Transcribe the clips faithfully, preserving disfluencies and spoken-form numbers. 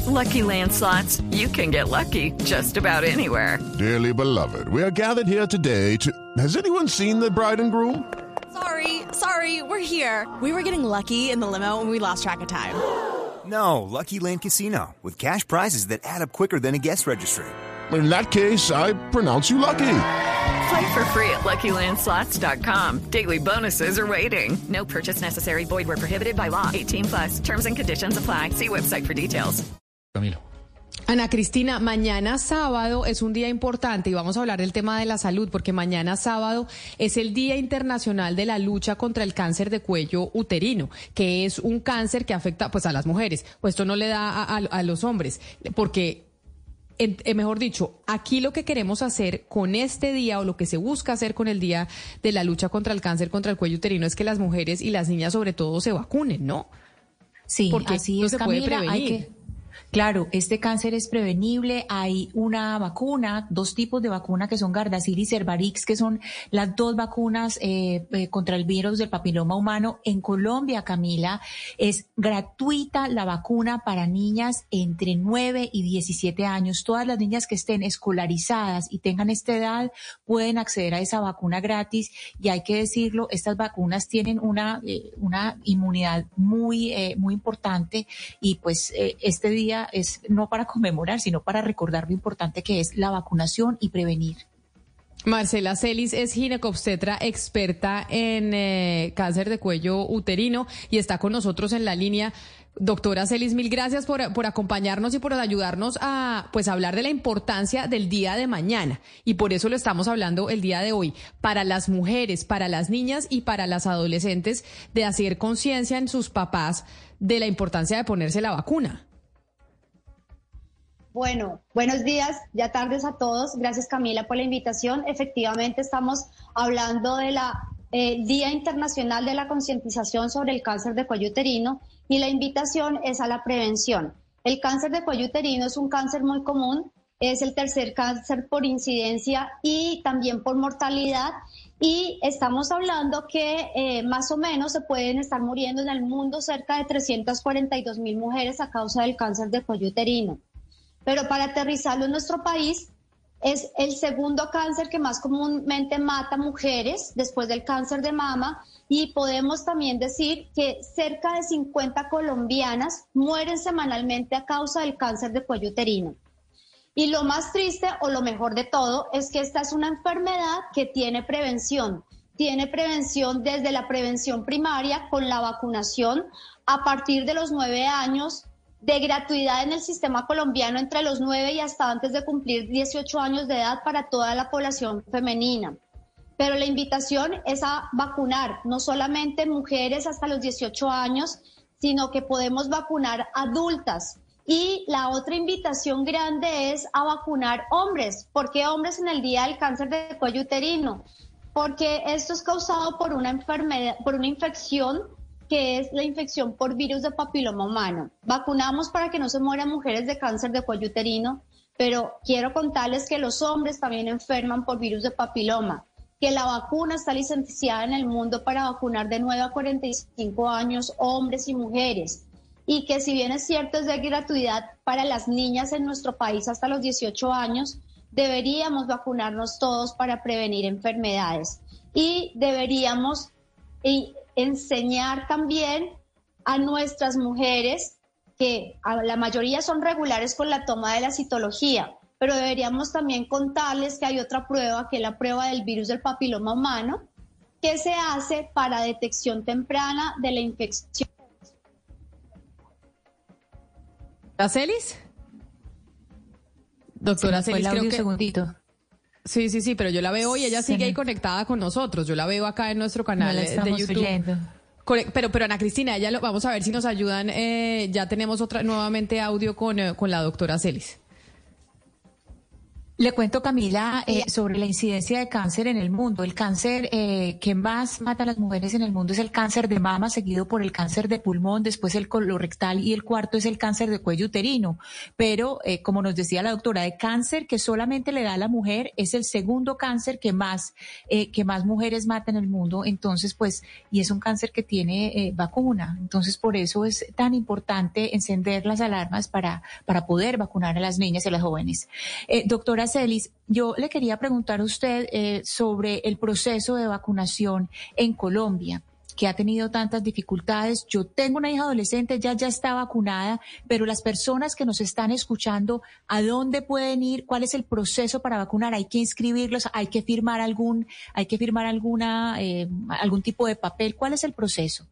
Lucky Land Slots, you can get lucky just about anywhere. Dearly beloved, we are gathered here today to... Has anyone seen the bride and groom? Sorry, sorry, we're here. We were getting lucky in the limo and we lost track of time. No, Lucky Land Casino, with cash prizes that add up quicker than a guest registry. In that case, I pronounce you lucky. Play for free at Lucky Land Slots dot com. Daily bonuses are waiting. No purchase necessary. Void where prohibited by law. eighteen plus. Terms and conditions apply. See website for details. Camilo. Ana Cristina, mañana sábado es un día importante y vamos a hablar del tema de la salud porque mañana sábado es el Día Internacional de la Lucha contra el Cáncer de Cuello Uterino, que es un cáncer que afecta pues a las mujeres, pues esto no le da a, a, a los hombres, porque En, eh, mejor dicho, aquí lo que queremos hacer con este día o lo que se busca hacer con el Día de la Lucha contra el Cáncer contra el Cuello Uterino es que las mujeres y las niñas sobre todo se vacunen, ¿no? Sí, porque así no es, se Camila, puede prevenir. hay que... Claro, este cáncer es prevenible. Hay una vacuna, dos tipos de vacuna que son Gardasil y Cervarix, que son las dos vacunas eh, eh, contra el virus del papiloma humano. En Colombia, Camila, es gratuita la vacuna para niñas entre nueve y diecisiete años. Todas las niñas que estén escolarizadas y tengan esta edad pueden acceder a esa vacuna gratis. Y hay que decirlo, estas vacunas tienen una, eh, una inmunidad muy, eh, muy importante y pues eh, este día es no para conmemorar, sino para recordar lo importante que es la vacunación y prevenir. Marcela Celis es ginecobstetra experta en eh, cáncer de cuello uterino y está con nosotros en la línea. Doctora Celis, mil gracias por, por acompañarnos y por ayudarnos a pues hablar de la importancia del día de mañana. Y por eso lo estamos hablando el día de hoy, para las mujeres, para las niñas y para las adolescentes, de hacer conciencia en sus papás de la importancia de ponerse la vacuna. Bueno, buenos días, ya tardes a todos. Gracias, Camila, por la invitación. Efectivamente, estamos hablando de la eh, Día Internacional de la Concientización sobre el Cáncer de Cuello Uterino y la invitación es a la prevención. El cáncer de cuello uterino es un cáncer muy común, es el tercer cáncer por incidencia y también por mortalidad. Y estamos hablando que eh, más o menos se pueden estar muriendo en el mundo cerca de trescientas cuarenta y dos mil mujeres a causa del cáncer de cuello uterino. Pero para aterrizarlo en nuestro país, es el segundo cáncer que más comúnmente mata mujeres después del cáncer de mama y podemos también decir que cerca de cincuenta colombianas mueren semanalmente a causa del cáncer de cuello uterino. Y lo más triste o lo mejor de todo es que esta es una enfermedad que tiene prevención. Tiene prevención desde la prevención primaria con la vacunación a partir de los nueve años, de gratuidad en el sistema colombiano entre los nueve y hasta antes de cumplir dieciocho años de edad para toda la población femenina. Pero la invitación es a vacunar no solamente mujeres hasta los dieciocho años, sino que podemos vacunar adultas. Y la otra invitación grande es a vacunar hombres. ¿Por qué hombres en el Día del Cáncer de Cuello Uterino? Porque esto es causado por una enfermedad, por una infección que es la infección por virus de papiloma humano. Vacunamos para que no se mueran mujeres de cáncer de cuello uterino, pero quiero contarles que los hombres también enferman por virus de papiloma, que la vacuna está licenciada en el mundo para vacunar de nueve a cuarenta y cinco años hombres y mujeres, y que si bien es cierto es de gratuidad para las niñas en nuestro país hasta los dieciocho años, deberíamos vacunarnos todos para prevenir enfermedades y deberíamos y enseñar también a nuestras mujeres, que a la mayoría son regulares con la toma de la citología, pero deberíamos también contarles que hay otra prueba, que es la prueba del virus del papiloma humano, que se hace para detección temprana de la infección. ¿La Celis? Doctora Celis, creo que... Un segundito. Sí, sí, sí, pero yo la veo y ella sigue ahí conectada con nosotros. Yo la veo acá en nuestro canal no de YouTube. Oyendo. Pero, pero Ana Cristina, ella lo, vamos a ver si nos ayudan. Eh, ya tenemos otra nuevamente audio con, eh, con la doctora Celis. Le cuento, Camila, eh, sobre la incidencia de cáncer en el mundo. El cáncer eh, que más mata a las mujeres en el mundo es el cáncer de mama, seguido por el cáncer de pulmón, después el colorectal y el cuarto es el cáncer de cuello uterino. Pero, eh, como nos decía la doctora, de cáncer que solamente le da a la mujer es el segundo cáncer que más eh, que más mujeres mata en el mundo. Entonces, pues, y es un cáncer que tiene eh, vacuna. Entonces, por eso es tan importante encender las alarmas para para poder vacunar a las niñas y a las jóvenes. Eh, doctora Celis, yo le quería preguntar a usted eh, sobre el proceso de vacunación en Colombia, que ha tenido tantas dificultades. Yo tengo una hija adolescente, ya ya está vacunada, pero las personas que nos están escuchando, ¿a dónde pueden ir? ¿Cuál es el proceso para vacunar? ¿Hay que inscribirlos? ¿Hay que firmar algún, hay que firmar alguna, eh, algún tipo de papel? ¿Cuál es el proceso?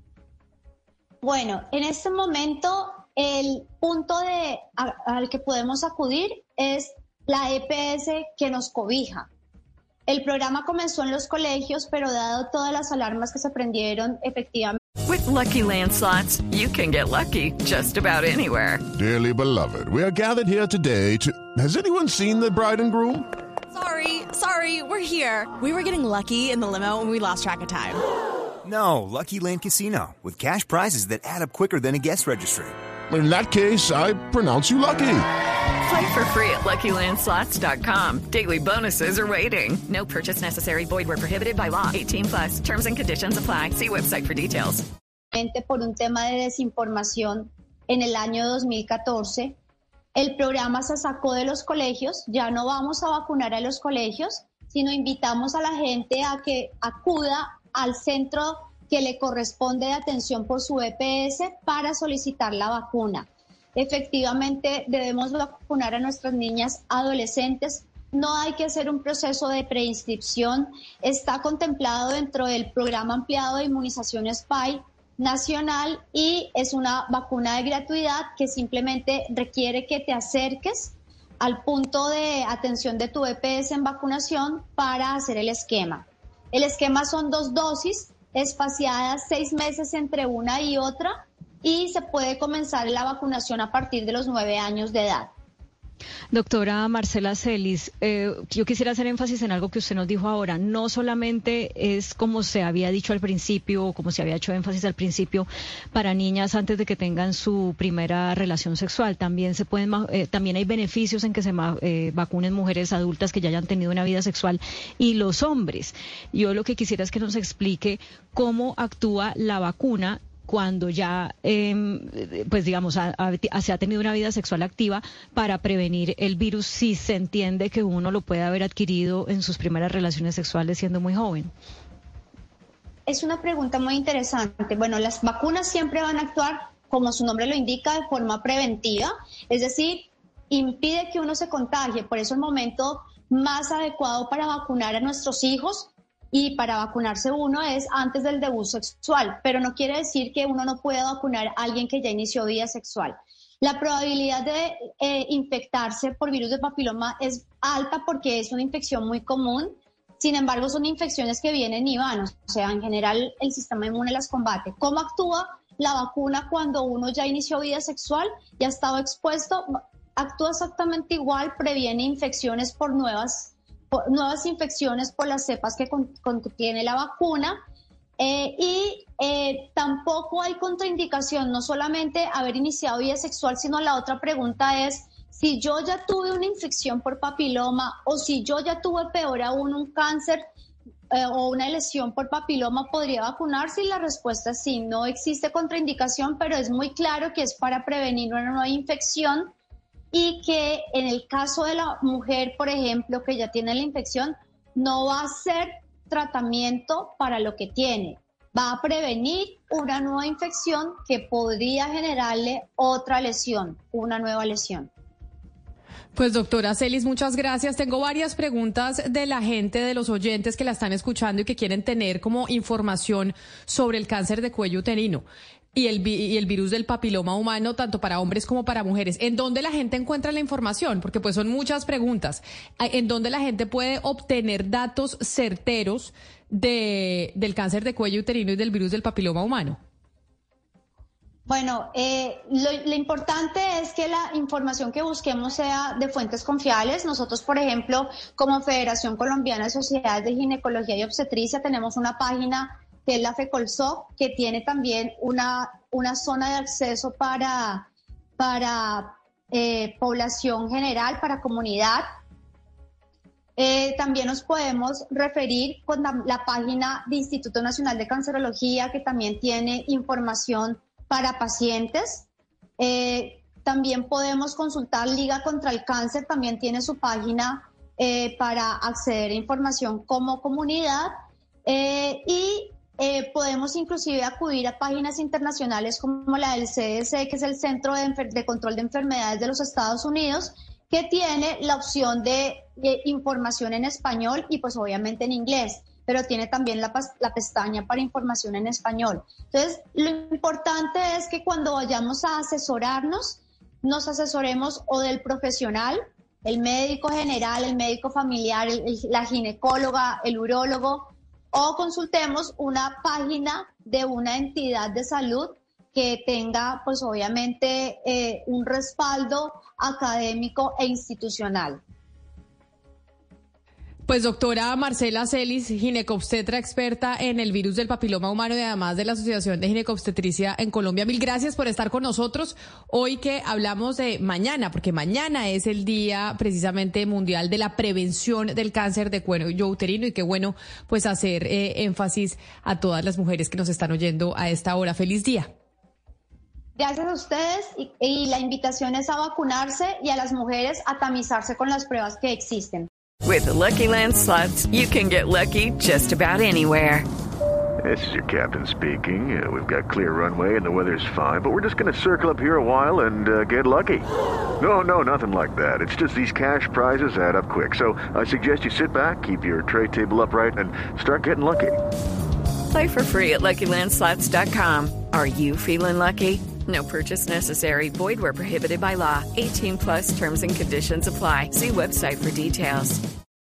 Bueno, en este momento el punto de, a, al que podemos acudir es la E P S que nos cobija. El programa comenzó en los colegios, pero dado todas las alarmas que se prendieron, efectivamente. With Lucky Land Slots, you can get lucky just about anywhere. Dearly beloved, we are gathered here today to... Has anyone seen the bride and groom? Sorry, sorry, we're here. We were getting lucky in the limo and we lost track of time. No, Lucky Land Casino, with cash prizes that add up quicker than a guest registry. In that case, I pronounce you lucky. Play for free at lucky land slots dot com. Daily bonuses are waiting. No purchase necessary. Void where prohibited by law. eighteen plus. Terms and conditions apply. See website for details. Por un tema de desinformación, en el año dos mil catorce, el programa se sacó de los colegios. Ya no vamos a vacunar a los colegios, sino invitamos a la gente a que acuda al centro que le corresponde de atención por su E P S para solicitar la vacuna. Efectivamente, debemos vacunar a nuestras niñas adolescentes. No hay que hacer un proceso de preinscripción. Está contemplado dentro del programa ampliado de inmunizaciones P A I nacional y es una vacuna de gratuidad que simplemente requiere que te acerques al punto de atención de tu E P S en vacunación para hacer el esquema. El esquema son dos dosis espaciadas seis meses entre una y otra y se puede comenzar la vacunación a partir de los nueve años de edad. Doctora Marcela Celis, eh, yo quisiera hacer énfasis en algo que usted nos dijo ahora. No solamente es como se había dicho al principio, o como se había hecho énfasis al principio, para niñas antes de que tengan su primera relación sexual. También se pueden, eh, también hay beneficios en que se eh, vacunen mujeres adultas que ya hayan tenido una vida sexual y los hombres. Yo lo que quisiera es que nos explique cómo actúa la vacuna cuando ya, eh, pues digamos, ha, ha, se ha tenido una vida sexual activa para prevenir el virus, si se entiende que uno lo puede haber adquirido en sus primeras relaciones sexuales siendo muy joven. Es una pregunta muy interesante. Bueno, las vacunas siempre van a actuar, como su nombre lo indica, de forma preventiva, es decir, impide que uno se contagie. Por eso el momento más adecuado para vacunar a nuestros hijos y para vacunarse uno es antes del debut sexual, pero no quiere decir que uno no pueda vacunar a alguien que ya inició vida sexual. La probabilidad de eh, infectarse por virus de papiloma es alta porque es una infección muy común. Sin embargo, son infecciones que vienen y van, o sea, en general el sistema inmune las combate. ¿Cómo actúa la vacuna cuando uno ya inició vida sexual y ha estado expuesto? Actúa exactamente igual, previene infecciones por nuevas nuevas infecciones por las cepas que contiene la vacuna eh, y eh, tampoco hay contraindicación, no solamente haber iniciado vida sexual, sino la otra pregunta es si yo ya tuve una infección por papiloma o si yo ya tuve peor aún un cáncer eh, o una lesión por papiloma, ¿podría vacunarse? Y la respuesta es sí, no existe contraindicación, pero es muy claro que es para prevenir una nueva infección. Y que en el caso de la mujer, por ejemplo, que ya tiene la infección, no va a ser tratamiento para lo que tiene. Va a prevenir una nueva infección que podría generarle otra lesión, una nueva lesión. Pues doctora Celis, muchas gracias. Tengo varias preguntas de la gente, de los oyentes que la están escuchando y que quieren tener como información sobre el cáncer de cuello uterino y el, y el virus del papiloma humano, tanto para hombres como para mujeres. ¿En dónde la gente encuentra la información? Porque pues son muchas preguntas. ¿En dónde la gente puede obtener datos certeros de, del cáncer de cuello uterino y del virus del papiloma humano? Bueno, eh, lo, lo importante es que la información que busquemos sea de fuentes confiables. Nosotros, por ejemplo, como Federación Colombiana de Sociedades de Ginecología y Obstetricia, tenemos una página que es la FECOLSOC, que tiene también una, una zona de acceso para, para eh, población general, para comunidad. Eh, también nos podemos referir con la, la página del Instituto Nacional de Cancerología, que también tiene información para pacientes. Eh, también podemos consultar Liga contra el Cáncer, también tiene su página eh, para acceder a información como comunidad. Eh, y eh, podemos inclusive acudir a páginas internacionales como la del C D C, que es el Centro de, Enfer- de Control de Enfermedades de los Estados Unidos, que tiene la opción de, de información en español y pues obviamente en inglés, pero tiene también la, la pestaña para información en español. Entonces, lo importante es que cuando vayamos a asesorarnos, nos asesoremos o del profesional, el médico general, el médico familiar, el, el, la ginecóloga, el urólogo, o consultemos una página de una entidad de salud que tenga, pues obviamente, eh, un respaldo académico e institucional. Pues doctora Marcela Celis, ginecobstetra experta en el virus del papiloma humano y además de la Asociación de Ginecobstetricia en Colombia, mil gracias por estar con nosotros hoy que hablamos de mañana, porque mañana es el día precisamente mundial de la prevención del cáncer de cuello uterino y qué bueno pues hacer eh, énfasis a todas las mujeres que nos están oyendo a esta hora. Feliz día. Gracias a ustedes y, y la invitación es a vacunarse y a las mujeres a tamizarse con las pruebas que existen. With the Lucky Land Slots, you can get lucky just about anywhere. This is your captain speaking. Uh, we've got clear runway and the weather's fine, but we're just going to circle up here a while and uh, get lucky. No, no, nothing like that. It's just these cash prizes add up quick. So I suggest you sit back, keep your tray table upright, and start getting lucky. Play for free at Lucky Land Slots dot com. Are you feeling lucky? No purchase necessary. Void where prohibited by law. eighteen plus terms and conditions apply. See website for details.